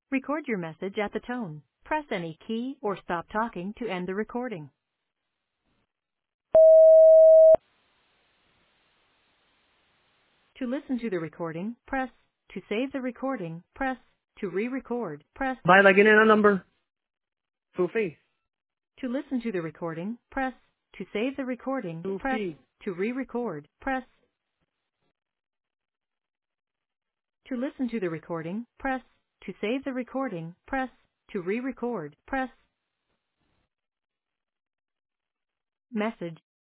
Record your message at the tone. Press any key or stop talking to end the recording. To listen to the recording, press. To save the recording, press. To re-record, press. Bye, lagyan na ng number. Full face. To listen to the recording, press. To save the recording, Full press. face. To re-record, press. To listen to the recording, press. To save the recording, press. To re-record, press. Message